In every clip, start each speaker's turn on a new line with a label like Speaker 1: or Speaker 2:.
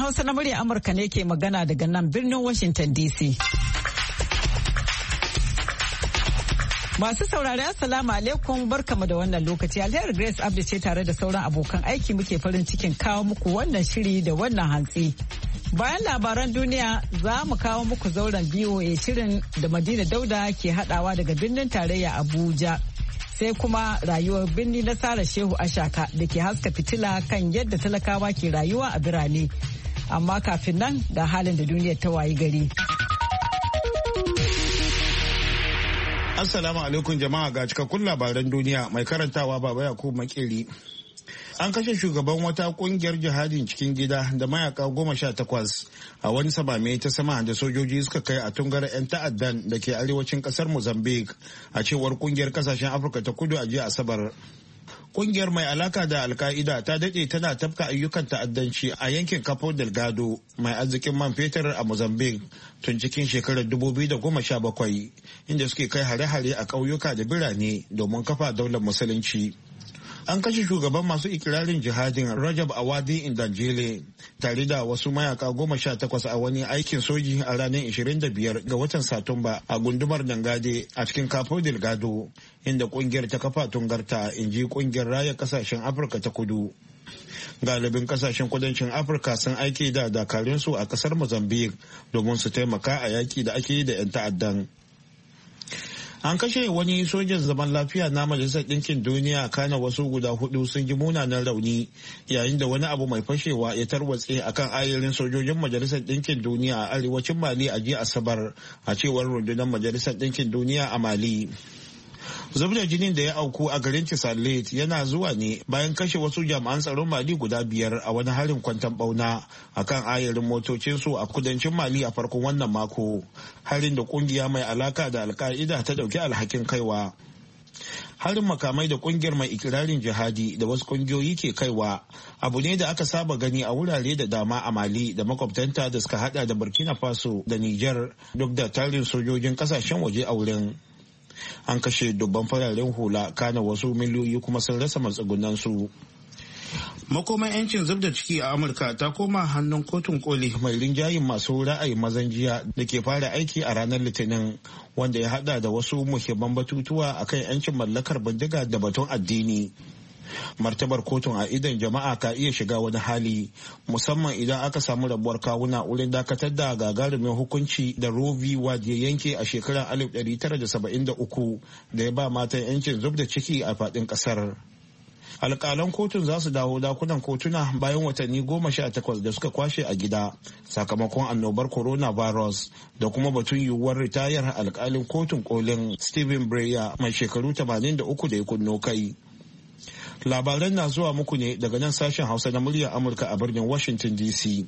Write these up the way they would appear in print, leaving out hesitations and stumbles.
Speaker 1: Hausa na murya Amurka ne ke magana daga nan birnin Washington DC. Masu saurari Assalamu alaikum barkamu da wannan lokaci. Alheri Grace Abdi ce tare da sauran abokan aiki muke farin cikin kawo muku wannan shiri da wannan hantsi. Bayan labaran duniya za mu kawo muku zauren BOA shirin da Madina Dauda ke hadawa daga birnin tarayya Abuja. Sai kuma rayuwar birni na Sara Shehu Ashaka da ke haska fitila kan yadda talakawa ke rayuwa a birane. Amma kafin nan da halin da duniyar ta wayi gari.
Speaker 2: Assalamu alaikum jama'a ga cikakkun labaran duniya mai karantawa Baba Yakubu Makeri. An kashe shugaban wata kungiyar jihadin cikin gida da mayaka 18 a wani samame ta sama da sojoji suka kai a tungar 'yan ta'addan da ke arewacin kasar Mozambique a cewar kungiyar kasashen Afirka ta kudu a jiya Asabar. Kungiyar mai alaka da Alka'ida ta dade tana tafka ayyukan ta'addanci a yankin Cabo Delgado mai arzikin man fetur a Mozambique tun cikin shekarar 2017 inda suke kai hare-hare a ƙauyuka da birane domin kafa daular musulunci. An kashe shugaban masu ikirarin jihadin Rajab Awadi Indanjele tare da wasu mayaka 18 a wani aikin soji a ranar 25 ga watan Satumba a gundumar Dangade a cikin Cabo Delgado inda kungiyar ta kafa tungarta, inji kungiyar raya kasashen Afirka ta kudu. Galibin kasashen kudancin Afirka sun aike da dakarunsu a kasar Mozambique domin su taimaka a yaki da ake yi da 'yan ta'addan. An kashe wani sojan zaman lafiya na Majalisar Ɗinkin Duniya, kana wasu guda 4 sun ji munanan rauni yayin da wani abu mai fashewa ya tarwatse akan ayarin sojojin Majalisar Ɗinkin Duniya a arewacin Mali a jiya Asabar a cewar rundunar Majalisar Ɗinkin Duniya a Mali. Zub da jinin da ya auku a garin Tisalit yana zuwa ne bayan kashe wasu jami'an tsaron Mali guda 5 a wani harin kwanton bauna akan ayarin motocinsu a kudancin Mali a farkon wannan mako, harin da kungiya mai alaka da Alka'ida ta dauki alhakin kaiwa. Harin makamai da kungiyar mai ikirarin jihadi da wasu kungiyoyi ke kaiwa abu ne da aka saba gani a wurare da dama a Mali da makwabtanta da suka hada da Burkina Faso da Niger, duk da tarin sojojin kasashen waje a wurin. An kashe dubban fararen hula, kana wasu miliyoyi kuma sun rasa matsugunansu. Makoman 'yancin zub da ciki a Amurka ta koma hannun kotun koli mai rinjayin masu ra'ayin mazan jiya da ke fara aiki a ranar Litinin, wanda ya hada da wasu muhimman batutuwa akan 'yancin mallakar bindiga da batun addini. Martabar kotun a idon jama'a ka iya shiga wani hali, musamman idan aka samu rabuwar kawuna wurin dakatar da gagarumin hukunci da Roe v. Wade ya yanke a shekarar 1973 da ya ba matan 'yancin zub da ciki a faɗin ƙasar. Alƙalan kotun za su dawo dakunan kotuna bayan watanni 18 da suka kwashe a gida sakamakon annobar coronavirus da kuma batun yiwuwar ritayar alƙalin kotun kolin Stephen Breyer mai shekaru 83 da ya kunno kai. Labaran na zuwa muku ne daga nan sashen Hausa na muryar Amurka a birnin Washington DC.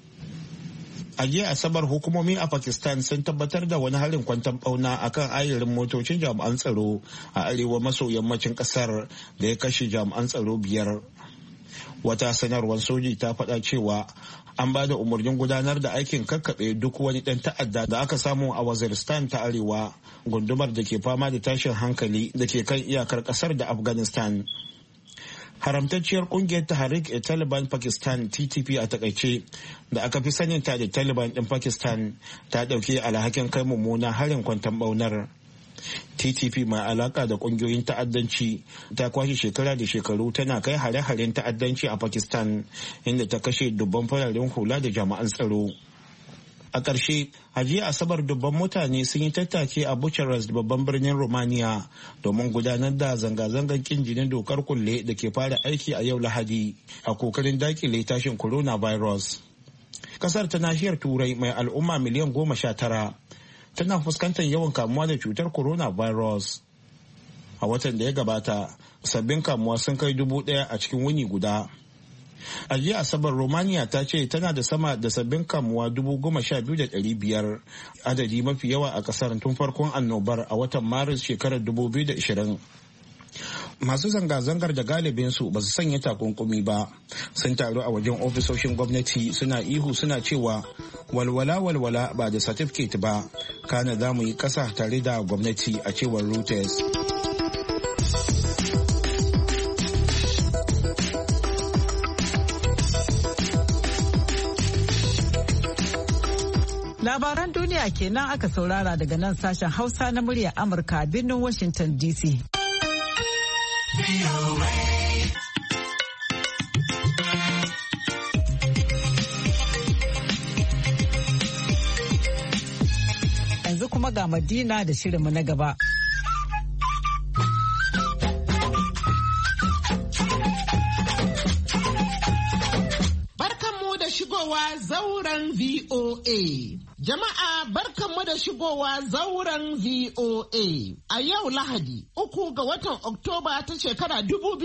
Speaker 2: A jiya Asabar hukumomi a Pakistan sun tabbatar da wani harin kwanton bauna akan ayarin motocin jami'an tsaro a arewa maso yammacin kasar da ya kashe jami'an tsaro 5. Wata sanarwar soji ta faɗa cewa an ba da umarnin gudanar da aikin kakkaɓe duk wani ɗan ta'adda da aka samu a Waziristan ta arewa, gundumar da ke fama da tashin hankali da ke kan iyakar ƙasar da Afghanistan. Haramtacciyar kungiyar Tehrik Taliban Pakistan TTP a takaice da aka fi saninta da Taliban din Pakistan ta dauki alhakin kai mummunan harin kwanton baunar. TTP mai alaka da kungiyoyin ta'addanci ta kwashe shekara da shekaru tana kai hare-haren ta'addanci a Pakistan inda ta kashe dubban fararen hula da jami'an tsaro. A ƙarshe, a jiya Asabar dubban mutane sun yi tattake a Bucharest babban birnin Romania domin gudanar da zanga-zangar kin jinin dokar kulle da ke fara aiki a yau Lahadi a kokarin dakile tashin coronavirus. Kasar ta nahiyar Turai mai al'umma miliyan 19 tana fuskantar yawan kamuwa da cutar coronavirus. A watan da ya gabata, sabbin kamuwa sun kai 1,000 a cikin wuni guda. A jiya Asabar Romania ta ce tana da sama da sabbin kamuwa 12,500, adadi mafi yawa a kasar tun farkon annobar a watan Maris shekarar 2020. Masu zanga-zangar da galibinsu ba su sanya takunkumi ba sun taru a wajen ofisoshin gwamnati suna ihu suna cewa walwala ba da satifiket ba, kana za mu yi kasa tare da gwamnati a cewar Reuters.
Speaker 1: Labaran duniya kenan aka saurara daga nan sashen Hausa na muryar Amurka a birnin Washington DC. Yanzu kuma ga Madina da shirinmu na gaba.
Speaker 3: Zauren VOA. Jama'a barkanmu da shigowa zauren VOA. A yau Lahadi, 3 ga watan Oktoba ta shekara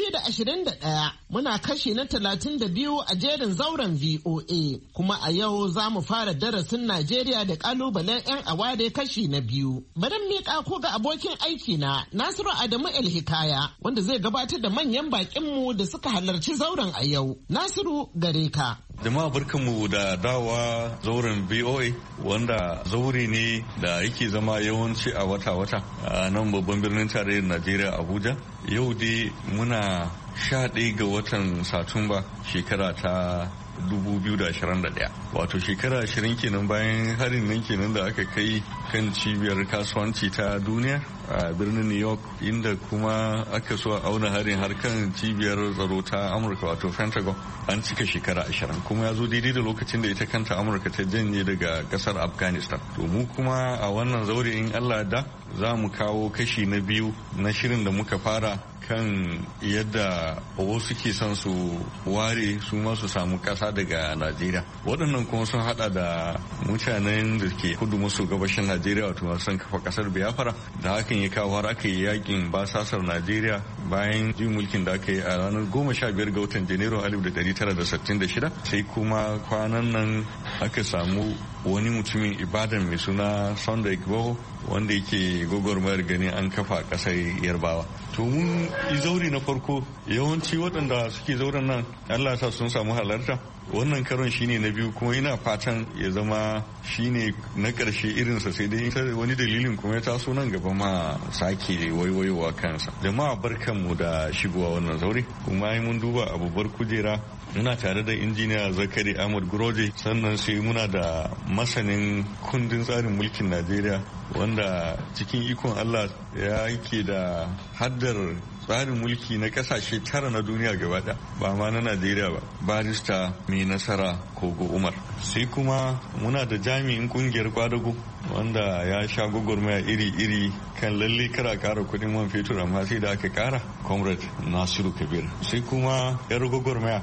Speaker 3: 2021. Muna kashi na 32 a jerin zauren VOA. Kuma a yau za mu fara darasin Najeriya da kalubalen 'yan aware kashi na 2. Bari miƙa ku ga abokin aiki na Nasiru Adamu El Hikaya, wanda zai gabatar da manyan baƙinmu da suka halarci zauren a yau. Nasiru, gare ka.
Speaker 4: Jama'a barkanmu da dawa zauren VOA, wanda zaure ne da yake zama yawanci a wata-wata a nan babban birnin tarayyar Najeriya Abuja. Yau dai muna 11 ga watan Satumba shekara ta 2021, wato shekara 20 kenan bayan harin nan kenan da aka kai kan cibiyar kasuwanci ta duniya a birnin New York, inda kuma aka so a auna harin har kan cibiyar tsaro ta Amurka wato Pentagon. An cika shekara 20 kuma ya zo daidai da lokacin da ita kanta Amurka ta janye daga kasar Afghanistan. To mu kuma a wannan zaure in Allah da za mu kawo kashi na 2 na shirin da muka fara kan yadda wasu ke son su ware su ma su samu kasa daga Najeriya. Waɗannan kuma sun hada da mutanen da ke kudu maso gabashin Najeriya, wato masu son kafa kasar Biafra, da hakan ya kawo har aka yi yakin basasar Najeriya bayan jin mulkin da aka yi a ranar 15 ga watan Janairu 1966. Sai kuma kwanan nan aka samu wani mutumin Ibadan mai suna Sunday Igboho, wanda yake gwagwarmayar ganin an kafa kasar Yarbawa. To mun yi zauri na farko, yawanci waɗanda suke zauren nan Allah sa sun samu halarta. Wannan karon shine na 2 kuma ina fatan ya zama shine na ƙarshe irinsa, sai dai wani dalilin kuma ya taso nan gaba ma sake waiwayowa kansa. Jama'a barkanmu da shigowa wannan zaure, kuma mun duba a babbar kujera muna tare da injiniya Zakari Ahmad Guroje, sannan sai muna da masanin kundin tsarin mulkin Najeriya wanda cikin ikon Allah ya yake da haddar tsarin mulki na kasashe 9 na duniya gaba ɗaya, ba ma na Najeriya ba, barista mai nasara Kogo Umar. Sai kuma muna da jami'in kungiyar kwadago wanda ya sha gwagwarmaya iri-iri kan lalle kara kara kudin man fetur, amma sai da aka kara, Comrade Nasiru Kabir. Sai kuma yar gwagwarmaya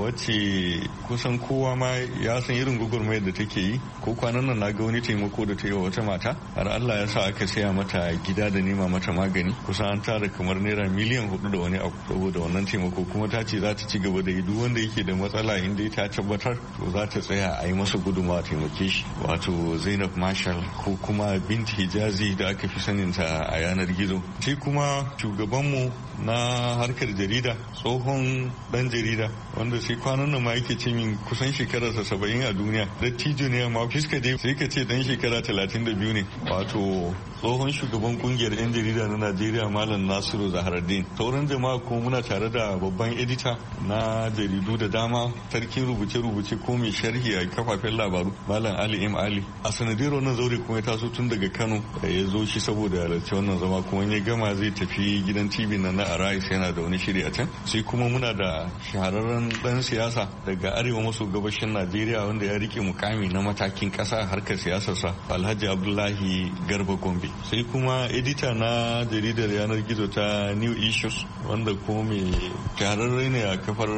Speaker 4: wacce kusan kowa ma ya san irin gwagwarmayar da take yi. Ko kwanan nan na ga wani taimako da ta yi wa wata mata, har Allah ya sa aka saya mata gida da nema mata magani, kusan an tara kamar naira miliyan 4 da wani abu saboda wannan taimako. Kuma ta ce za ta ci gaba da yi, duk wanda yake da matsala inda ta tabbatar to za ta tsaya a yi masa gudunmawa taimake shi. Wato Zainab Marshall ko kuma Binti Hijazi da aka fi saninta a yanar gizo. Sai kuma shugabanmu na harkar jarida, tsohon dan jarida wanda sai kwanan nan ma yake ce min kusan shekararsa 70 a duniya, dattijo ne amma fiska dai sai ka ce dan shekara 32 ne, wato tsohon shugaban kungiyar 'yan jarida na Najeriya Malam Nasiru Zaharaddin. Sauran jama'a kuma muna tare da babban edita na jaridu da dama, sarkin rubuce-rubuce ko mai sharhi a kafafen labaru Malam Ali M. Ali. A sanadiyar wannan zaure kuma ya taso tun daga Kano ya zo shi saboda halarci wannan zama, kuma ya gama zai tafi gidan TV na Arais, yana da wani shiri a can. Sai kuma muna da shahararren dan siyasa daga arewa maso gabashin Najeriya wanda ya rike mukami na matakin kasa a harkar siyasarsa, Alhaji Abdullahi Garba Gombe. Sai kuma edita na jaridar yanar gizo ta New Issues wanda kuma mai shahararre ne a kafar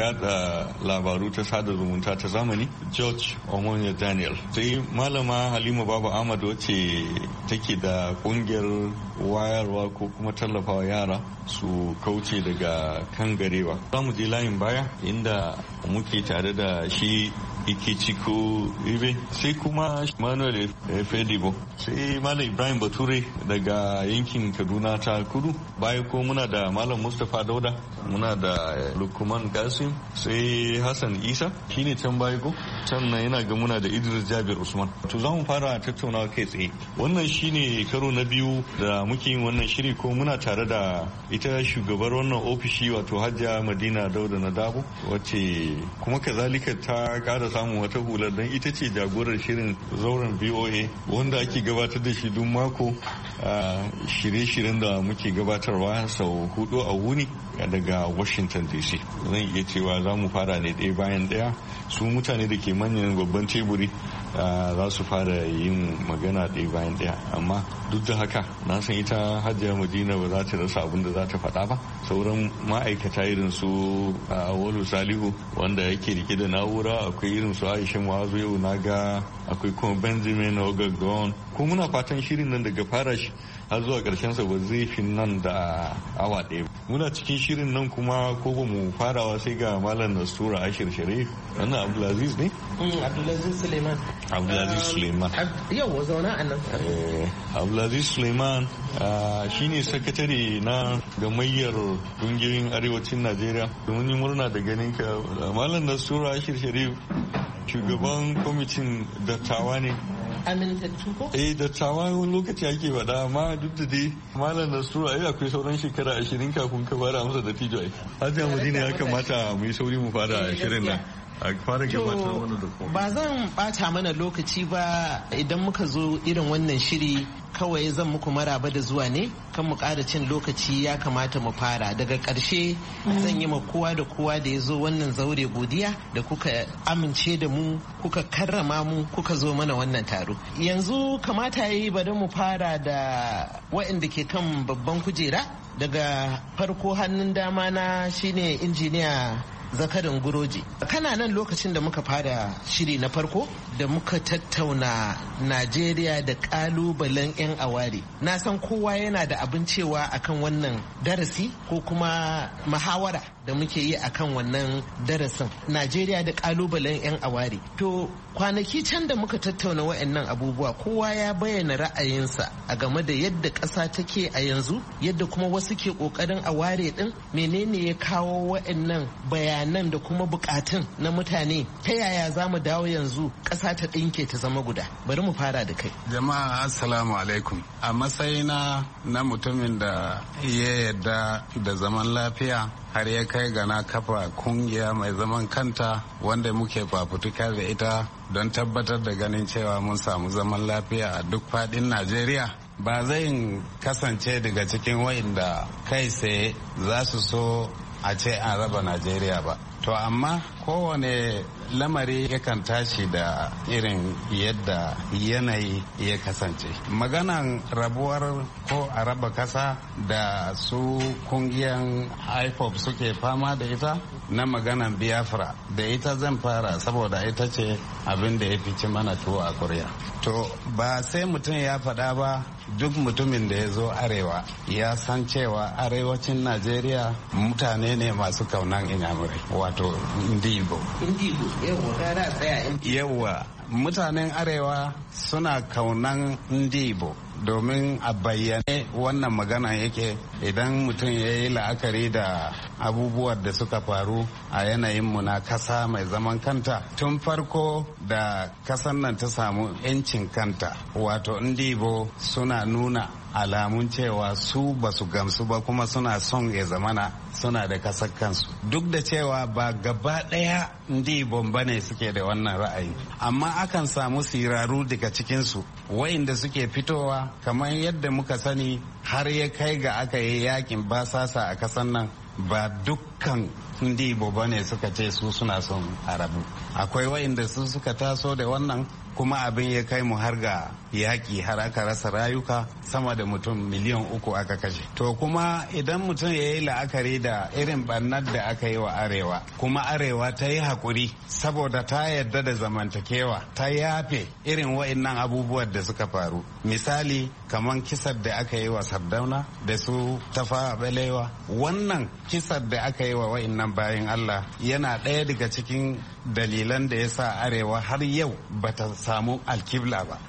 Speaker 4: yada labaru ta sada zumunta ta zamani, George Omonia Daniel. Sai malama Halima Baba Ahmad wacce take da kungiyar wayarwa ko kuma tallafawa yara su kauce daga kan garewa. Za mu je layin baya inda muke tare da shi Ikechukwu Ibe, sai kuma Manuel Fedibo, sai Malam Ibrahim Bature daga yankin Kaduna ta Kudu. Baya ko muna da Malam Mustapha Dauda, muna da Lukman Kasim, sai Hassan Isa shine can baya ko. Can yana ga muna da Idris Jabir Usman. To za mu fara tattaunawa kai tsaye. Wannan shine karo na biyu da muke yin wannan shiri ko muna tare da ita shugabar wannan ofishi wato Hajiya Madina Dauda na Dabo wacce kuma kazalika ta kara samun wata hular don ita ce jagorar shirin zauren VOA wanda ake gabatar da shi duk mako a shirye-shiryen da muke gabatarwa sau 4 a wuni daga Washington DC. Zan iya cewa za mu fara ne ɗaya bayan ɗaya, su mutane da ke manyan babban teburi za su fara yin magana ɗaya bayan ɗaya, amma duk da haka na san ita Hajiya Madina ba za ta rasa abin da za ta faɗa ba. Sauran ma'aikata irin su Awolu Salihu wanda yake rike da na'ura, akwai irin su Aisha Mu'azu, yau na ga akwai kuma Benjamin Ogaggon. Ko muna fatan shirin nan daga fara shi har zuwa ƙarshen sa ba zai fi nan da awa ɗaya. Muna cikin shirin nan kuma ko ba mu farawa sai ga Malam Nastura Ashir Sharif. Wannan Abdulaziz ne?
Speaker 3: Abdulaziz Suleiman.
Speaker 4: Abdulaziz Suleiman.
Speaker 3: Yau zauna a nan.
Speaker 4: Abdulaziz Suleiman shine sakatare na gamayyar kungiyoyin arewacin Najeriya. Domin yi murna da ganin ka. Malam Nastura Ashir Sharif shugaban kwamitin dattawa ne.
Speaker 3: Amintattu ko?
Speaker 4: Dattawa wani lokaci ake faɗa, amma duk da dai Malam Nasura akwai sauran shekara 20 kafin ka fara masa da tijo ai. Hajiya Madina ya kamata mu yi sauri mu fara shirin nan. A fara gabatar mana da kuma.
Speaker 3: Ba zan bata mana lokaci ba idan muka zo irin wannan shiri, kawai zan muku maraba da zuwa ne, kan mu ƙara cin lokaci ya kamata mu fara. Daga ƙarshe zan yi ma kowa da kowa da ya zo wannan zaure godiya da kuka amince da mu, kuka karrama mu, kuka zo mana wannan taro. Yanzu kamata ya yi bari mu fara da waɗanda ke kan babban kujera. Daga farko hannun dama na shine injiniya Zakarin Guroji. Kana nan lokacin da muka fara shiri na farko da muka tattauna Najeriya da kalubalen 'yan aware. Na san kowa yana da abin cewa akan wannan darasi ko kuma muhawara da muke yi akan wannan darasin. Najeriya da kalubalen 'yan aware. To kwanaki can da muka tattauna wa'annan abubuwa, kowa ya bayyana ra'ayinsa a game da yadda ƙasa take a yanzu, yadda kuma wasu ke ƙoƙarin a ware ɗin, menene ya kawo wa'annan bayanan da kuma buƙatun na mutane, ta yaya za mu dawo yanzu ƙasa ta ɗinke ta zama guda. Bari mu fara da kai.
Speaker 5: Jama'a assalamu alaikum. A matsayina na mutumin da ya yarda da zaman lafiya har ya kai ga na kafa kungiya mai zaman kanta wanda muke fafutuka da ita don tabbatar da ganin cewa mun samu zaman lafiya a duk faɗin Najeriya. Ba zai kasance daga cikin wa'inda kai tsaye za su so a ce an raba Najeriya ba. To amma kowane lamari yakan tashi da irin yadda yanayi ya kasance. Maganan rabuwar ko a raba kasa da su kungiyan IPOB suke fama da ita na maganan Biafra, da ita zan fara saboda ita ce abin da ya fici mana tuwo a kuriya. To ba sai mutum ya faɗa ba, duk mutumin da ya zo arewa ya san cewa arewacin Najeriya mutane ne masu kaunan inyamurai, wato Ndibo. Yawwa, mutanen arewa suna kaunan Ndibo domin a bayyane wannan magana yake idan mutum ya yi la'akari da abubuwan da suka faru a yanayinmu na kasa mai zaman kanta. Tun farko da kasan nan ta samu 'yancin kanta, wato Ndibo suna nuna alamun cewa su ba su gamsu ba, kuma suna son ya zamana suna da kasar kansu, duk da cewa ba gaba ɗaya Ndibo ba ne suke da wannan ra'ayi, amma akan samu siraru daga cikinsu wa'inda suke fitowa, kamar yadda muka sani har ya kai ga aka yi yakin basasa a kasan nan. Ba dukkan Ndibo ba ne suka ce su suna son arabu, akwai wa'inda su suka taso da wannan, kuma abin ya kai mu har ga yaƙi, har aka rasa rayuka, sama da mutum 3 aka kashe. To kuma idan mutum ya yi la'akari da irin ɓannar da aka yi wa arewa, kuma arewa ta yi haƙuri saboda ta yarda da zamantakewa, ta yafe irin wa'innan abubuwan da suka faru. Misali kamar kisar da aka yi wa Sardauna da su Tafawa Balewa, wannan kisar da aka yi wa wa'innan bayan Allah yana ɗaya daga cikin dalilan da ya sa arewa har yau bata samu alkibla ba. Amma duk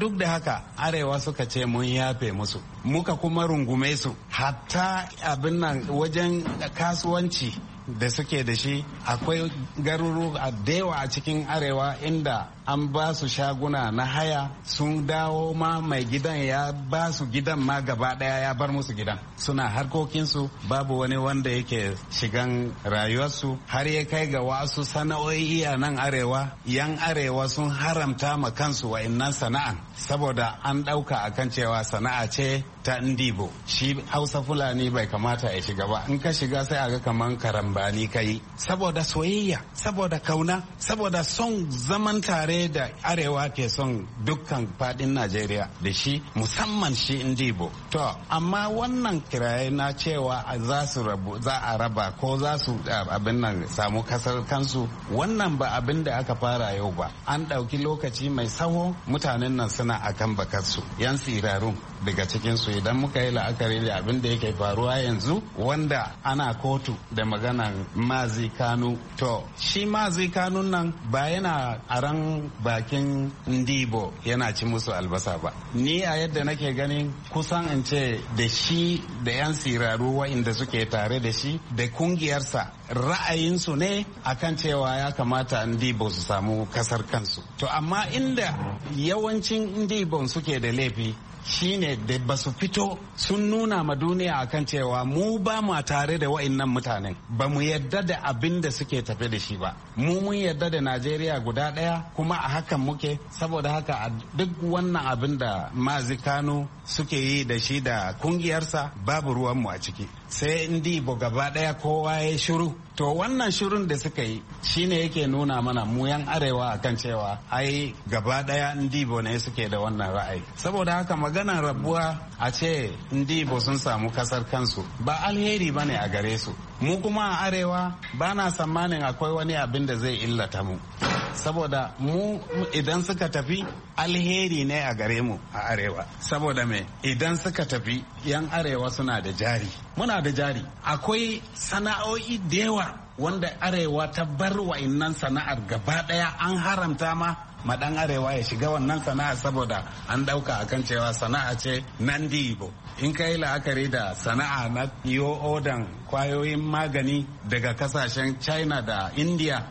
Speaker 5: duk da haka arewa suka ce mun yafe musu, muka kuma rungume su, hatta abin nan wajen kasuwanci da suke da shi. Akwai garuruwa da yawa a cikin arewa inda an ba su shaguna na haya, sun dawo ma mai gidan ya ba su gidan ma gaba daya, ya bar musu gidan, suna harkokinsu, babu wani wanda yake shigan rayuwarsu. Har ya kai ga wasu sana'o'i a nan arewa, yan arewa sun haramta ma kansu wa'innan sana'an saboda an dauka akan cewa sana'a ce ta Ndibo. Shi Hausa Fulani bai kamata ya shiga ba, in ka shiga sai a ga kaman karambani kai, saboda soyayya, saboda kauna, saboda son zaman tare da arewa ke son dukkan fadin Najeriya da shi, musamman shi Ndibo. To amma wannan kiraye na cewa za su rabu, za a raba ko za su abin nan samu kasar kansu, wannan ba abin da aka fara yau ba. An ɗauki lokaci mai tsawo, mutanen nan suna akan bakarsu, yan sirarun daga cikinsu. Idan muka yi la'akari da abin da yake faruwa yanzu, wanda ana kotu da maganan Mazi Kanu, to shi Mazi Kanun nan ba yana aran bakin Ndibo yana ci musu albasa ba. Ni a yadda nake ganin kusan in ce da shi da 'yan siraru wa'inda suke tare da shi da kungiyarsa ra'ayinsu ne akan cewa ya kamata Ndibo su samu kasar kansu. To amma inda yawancin Ndibon suke da laifi shine da ba su fito sun nuna ma duniya akan cewa mu ba mu tare da wa'annan mutanen, ba mu yadda da abin da suke tafe da shi ba. Mu mun yadda da Najeriya guda ɗaya, kuma a hakan muke. Saboda haka a duk wannan abin da Mazi Kanu suke yi da shi da kungiyarsa babu ruwanmu a ciki. Sai Ndibo gaba ɗaya kowa ya shiru. To wannan shirun da suka yi shine yake nuna mana mu yan arewa akan cewa ai gaba ɗaya Ndibo ne suke da wannan ra'ayi. Saboda haka maganar rabuwa a ce Ndibo sun samu kasar kansu ba alheri bane a gare su. Mu kuma a arewa ba na tsammanin akwai wani abin da zai illata mu, saboda mu idan suka tafi alheri ne a gare mu a arewa. Saboda me, idan suka tafi yan arewa suna da jari, muna da jari, akwai sana'o'i da yawa wanda arewa ta bar wa'innan sana'ar gaba daya, an haramta ma dan arewa ya shiga wannan sana'a saboda an dauka akan cewa sana'a ce nan Ndibo. In kai la'akari da sana'a na yo odan kwayoyin magani daga kasashen China da India,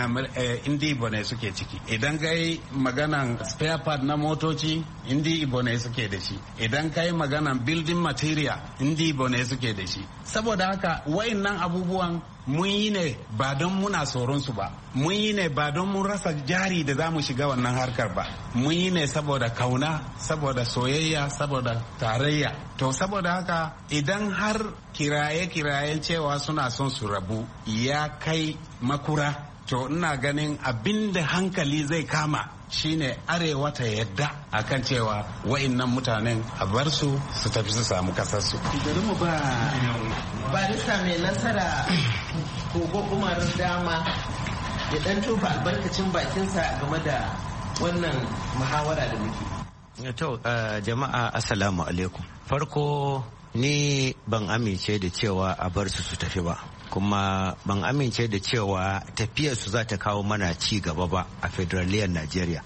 Speaker 5: Ndibo ne suke ciki. Idan kai maganan spare part na motoci, Ndibo ne suke da shi. Idan kai maganan building material, Ndibo ne suke da shi. Saboda haka wayannan abubuwan mun yi ne ba don muna tsoron su ba, mun yi ne ba don mun rasa jari da za mu shiga wannan harkar ba, mun yi ne saboda kauna, saboda soyayya, saboda tarayya. To saboda haka idan har kiraye-kirayen cewa suna son su rabu ya kai makura, to ina ganin abinda hankali zai kama shine arewa ta yadda akan cewa wa'innan mutanen a bar su tafi su samu kasarsu.
Speaker 3: Bari mu ba barista mai nasara Kogo Umar dama ya dan tofa albarkacin bakinsa game da wannan muhawara da muke.
Speaker 6: To jama'a assalamu alaikum. Farko ni ban amince da cewa a bar su tafi ba, kuma ban amince da cewa tafiyarsu za ta kawo mana ci gaba ba a federaliyar Najeriya.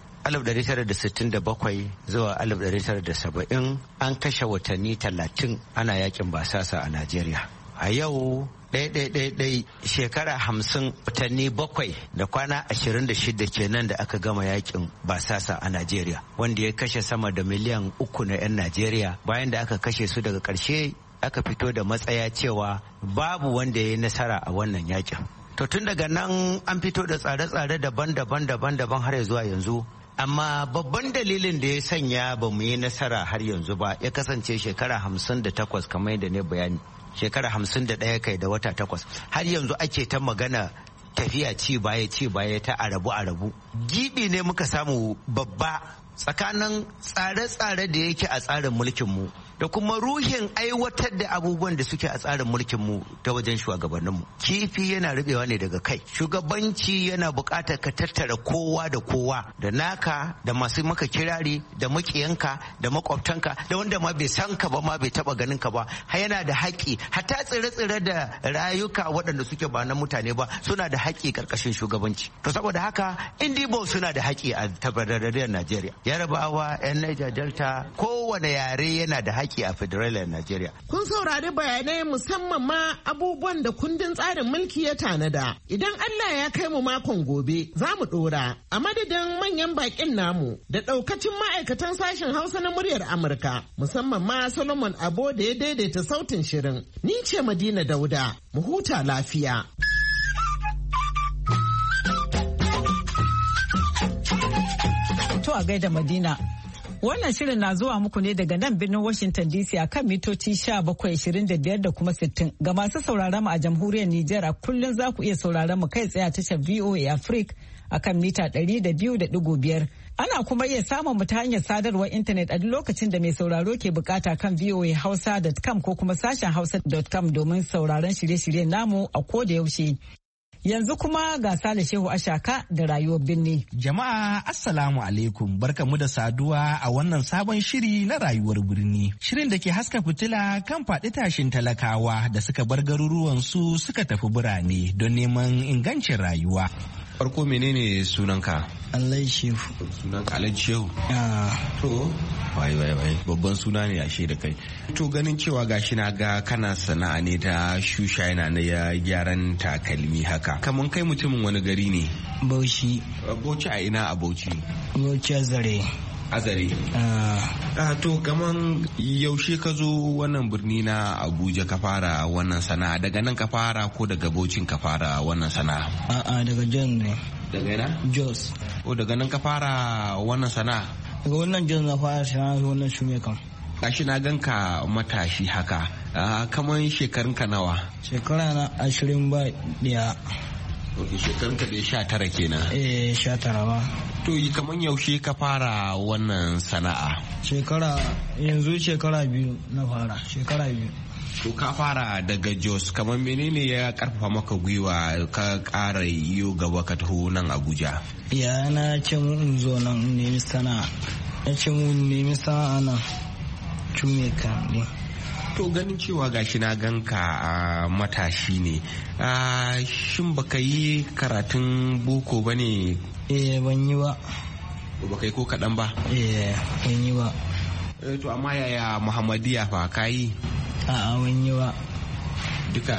Speaker 6: 1967 zuwa 1970 an kashe watanni 30 ana yakin basasa a Najeriya. A yau ɗai shekara 50 watanni 7 da kwana 26 kenan da aka gama yakin basasa a Najeriya, wanda ya kashe sama da miliyan 3 na 'yan Najeriya. Bayan da aka kashe su, daga ƙarshe aka fito da matsaya cewa babu wanda ya yi nasara a wannan yakin. To tun daga nan an fito da tsare-tsare daban-daban har zuwa yanzu. Amma babban dalilin da ya sanya ba mu yi nasara har yanzu ba ya kasance shekara 58 kamar yadda ne bayani, shekara 51 kai da wata 8 har yanzu ake ta magana tafiya ci baya ta arabu. Gibi ne muka samu babba tsakanin tsare-tsare da yake a tsarin mulkinmu da kuma ruhin aiwatar da abubuwan da suke a tsarin mulkin mu ta wajen shugabanninmu. Kifi yana rubewa ne daga kai. Shugabanci yana buƙatar ka tattara kowa da kowa, da naka, da masu maka kirari, da makiyanka, da makwabtanka, da wanda ma bai san ka ba, ma bai taba ganin ka ba. Yana da haƙƙi, hatta tsire-tsire da rayuka waɗanda suke ba na mutane ba suna da haƙƙi ƙarƙashin shugabanci. To saboda haka Indibo suna da haƙƙi a tabbatarriyar Najeriya. Yarabawa, 'yan Niger Delta, kowane yare yana da haƙƙi a federaliyar Najeriya.
Speaker 3: Kun saurari bayanai musamman ma abubuwan da kundin tsarin mulki ya tanada. Idan Allah ya kai mu makon gobe za mu ɗora. A madadin manyan baƙin namu da ɗaukacin ma'aikatan sashen Hausa na muryar Amurka, musamman ma Solomon Abo da ya daidaita sautin shirin. Ni ce Madina Dauda, mu huta lafiya.
Speaker 1: To a gaida Madina. Wannan shirin na zuwa muku ne daga nan birnin Washington DC a kan mitoci 1725 da kuma 60. Ga masu sauraron mu a jamhuriyar Nijar a kullum za ku iya sauraron mu kai tsaye a tashar VOA Africa a kan mita 200.5. Ana kuma iya samun mu ta hanyar sadarwar intanet a duk lokacin da mai sauraro ke bukata kan voahausa.com ko kuma sashen hausa.com domin sauraron shirye-shiryen namu a koda yaushe. Yanzu kuma ga Sale Shehu Ashaka da rayuwar birni.
Speaker 7: Jama'a Assalamu alaikum, barkamu da saduwa a wannan sabon shiri na rayuwar birni. Shirin da ke haska fitila kan faɗi tashin talakawa da suka bar garuruwansu suka tafi birane don neman ingancin rayuwa.
Speaker 8: Farko menene sunanka?
Speaker 9: Alhaji Shehu.
Speaker 8: Sunanka Alhaji Shehu? To, wai babban suna ne ashe da kai. To ganin cewa gashi na ga kana sana'a ne ta shusha yana na gyaran takalmi haka. Kaman kai mutumin wani gari ne?
Speaker 9: Bauchi.
Speaker 8: Bauchi a ina a Bauchi?
Speaker 9: Bauchi Azare.
Speaker 8: Azare. To kaman yaushe ka zo wannan birni na Abuja ka fara wannan sana'a, daga nan ka fara ko daga Bauchin ka fara wannan sana'a?
Speaker 9: A'a daga Jos ne.
Speaker 8: Daga ina?
Speaker 9: Jos.
Speaker 8: O daga nan ka fara wannan sana'a?
Speaker 9: Daga wannan Jos na fara sana'a wannan shume kan.
Speaker 8: Gashi na ganka matashi haka. Kaman shekarunka nawa?
Speaker 9: Shekara na 21.
Speaker 8: Ok, shekarunka da 19 kenan.
Speaker 9: 19 ba.
Speaker 8: To kaman yaushe ka fara wannan sana'a?
Speaker 9: Yanzu shekara 2 na fara, shekara 2.
Speaker 8: To ka fara daga Jos, kamar menene ya karfafa maka gwiwa ka ƙara yiwo gaba ka taho nan Abuja?
Speaker 9: Ya na ce mu in zo nan nemi sana'a. Ya ce mu nemi sana'a nan. Cume kan ne.
Speaker 8: To ganin cewa gashi na ganka a matashi ne, shin baka yi karatun boko ba ne?
Speaker 9: Ban yi ba.
Speaker 8: Baka yi ko kaɗan ba?
Speaker 9: Ban yi ba.
Speaker 8: To amma yaya Muhammadiya fa ka yi?
Speaker 9: A'a ban yi ba.
Speaker 8: Duka?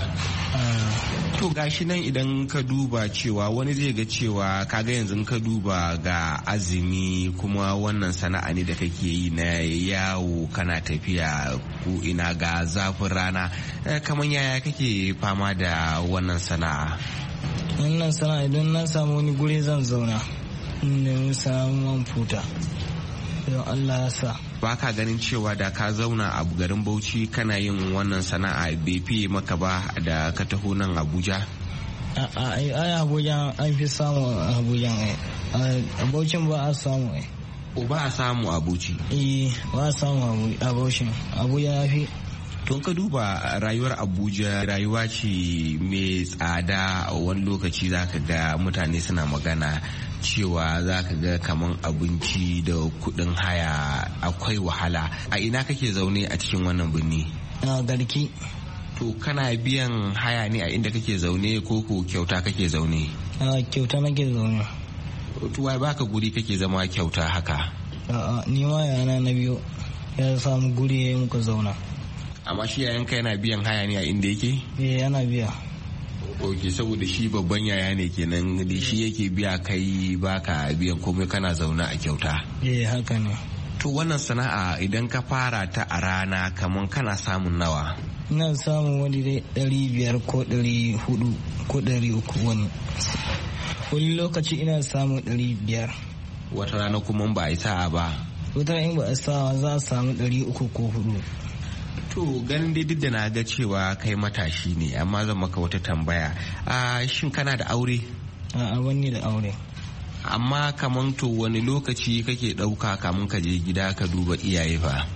Speaker 8: To gashi nan idan ka duba cewa wani zai ga cewa kaga yanzu ka duba ga azumi kuma wannan sana'a ne da kake yi na yawo kana tafiya ko ina ga zafin rana, kamar yaya kake fama da wannan sana'a?
Speaker 9: Wannan sana'a idan na samu wani guri zan zauna in samu futa don Allah ya sa.
Speaker 8: Ba ka ganin cewa da ka zauna a garin Bauchi kana yin wannan sana'a bai fiye maka ba da ka taho nan Abuja?
Speaker 9: Ai Abuja an fi samu Abuja. A Bauchin ba a samu.
Speaker 8: Ba a samu a Bauchi?
Speaker 9: Ba a samu a Bauchin. Abuja ya fi.
Speaker 8: Tun ka duba rayuwar Abuja rayuwa ce mai tsada, wani lokaci za ka ga mutane suna magana cewa za ka ga kaman abinci da kudin haya akwai wahala. A ina kake zaune a cikin wannan birni?
Speaker 9: A Garki.
Speaker 8: To kana biyan haya ne a inda kake zaune ko kyauta kake zaune?
Speaker 9: A kyauta nake zaune.
Speaker 8: To wai baka guri kake zama kyauta haka?
Speaker 9: A'a ni ma yana na biyo ya samu guri ya muka zauna.
Speaker 8: Amma shi yayanka yana biyan haya ne a inda yake?
Speaker 9: Yana biya.
Speaker 8: Ok, saboda shi babban yaya ne kenan da shi yake biya kai baka biyan komai kana zauna a kyauta.
Speaker 9: Haka ne.
Speaker 8: To wannan sana'a idan ka fara ta a rana kaman kana samun nawa?
Speaker 9: Ina samun wani dai 500 ko 400 ko 300 wani. Wani lokaci ina samun 500.
Speaker 8: Wata rana kuma ba a yi sa'a ba?
Speaker 9: Wata rana in ba a sa'a za a samu 300 ko 400.
Speaker 8: To ganin dai duk da na ga cewa kai matashi ne, amma zan maka wata tambaya. Shin kana da aure?
Speaker 9: A'a wani da aure.
Speaker 8: Amma kaman to wani lokaci kake ɗauka kamun ka je gida ka duba iyaye fa?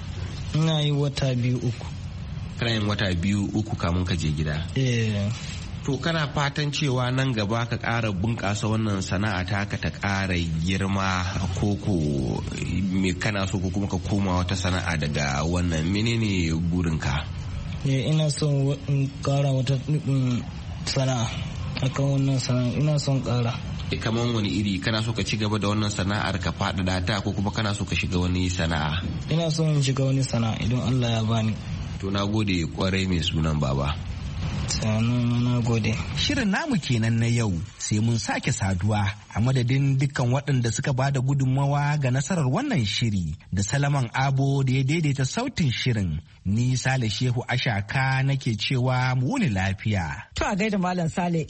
Speaker 9: ina yi wata 2-3.
Speaker 8: Kana yin wata 2-3 kamun ka je gida? To kana fatan cewa nan gaba ka ƙara bunƙasa wannan sana'a ta ka ta ƙara girma koko me kana so ko kuma ka koma wata sana'a daga wannan, menene burinka?
Speaker 9: Ina son in ƙara wata sana'a akan wannan sana'a, ina son ƙara.
Speaker 8: Kamar wani iri? Kana so ka ci gaba da wannan sana'ar ka faɗaɗa ta ko kuma kana so ka shiga wani sana'a?
Speaker 9: Ina son in shiga wani sana'a idan Allah ya bani.
Speaker 8: To na gode kwarai mai sunan baba.
Speaker 9: Na gode.
Speaker 7: Shirin namu kenan na yau, sai mun sake saduwa a madadin dukkan waɗanda suka ba da gudunmawa ga nasarar wannan shiri da Salaman Abo da ya daidaita sautin shirin. Ni Sale Shehu Ashaka nake cewa mu wuni lafiya.
Speaker 1: To a gaida Malam Sale.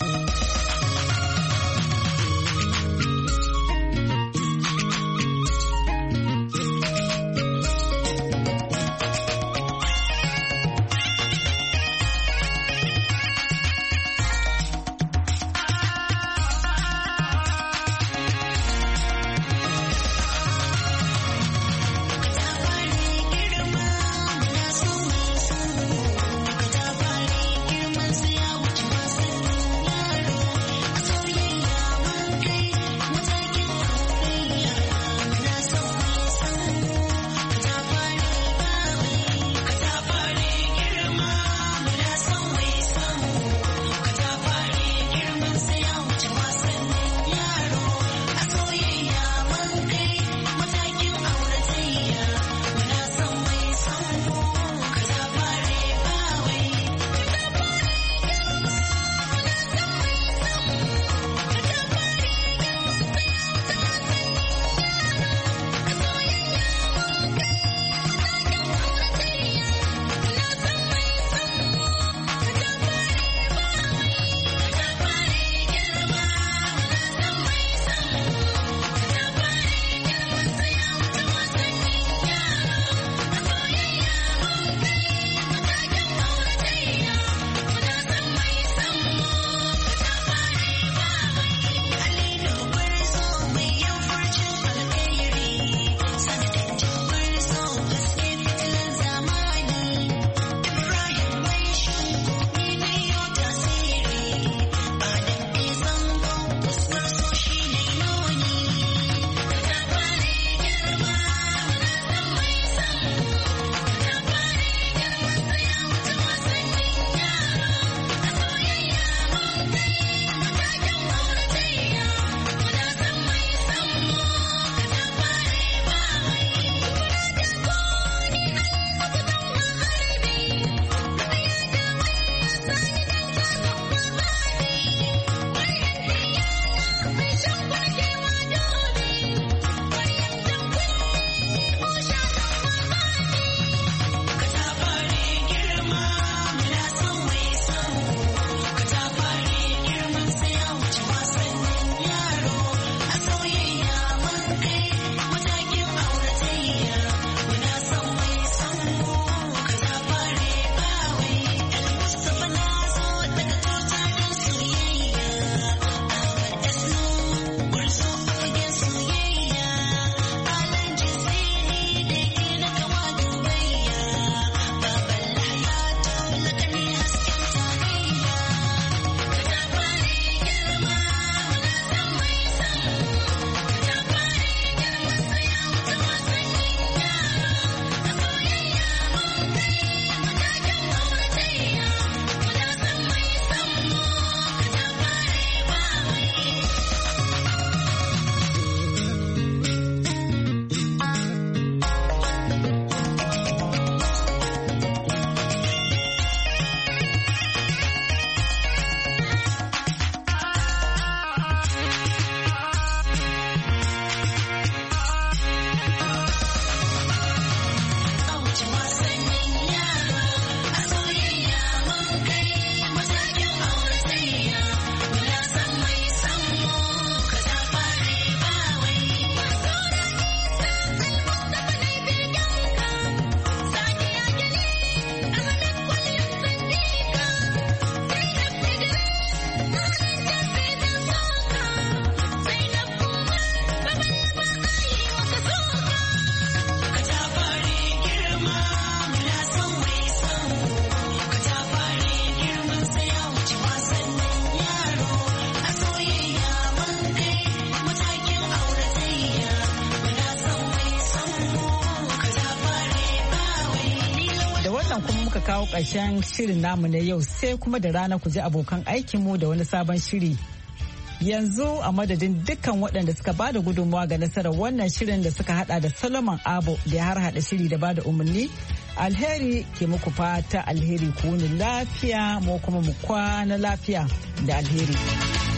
Speaker 1: wannan kuma muka kawo ƙarshen shirin namu na yau sai kuma da rana ku ji abokan aikinmu da wani sabon shiri. Yanzu a madadin dukkan waɗanda suka ba da gudunmawa ga nasarar wannan shirin da suka hada da Solomon Abo da ya harhaɗa shiri da ba da umarni. Alheri ke muku fata alheri ku wuni lafiya mu kuma mu kwana lafiya da alheri.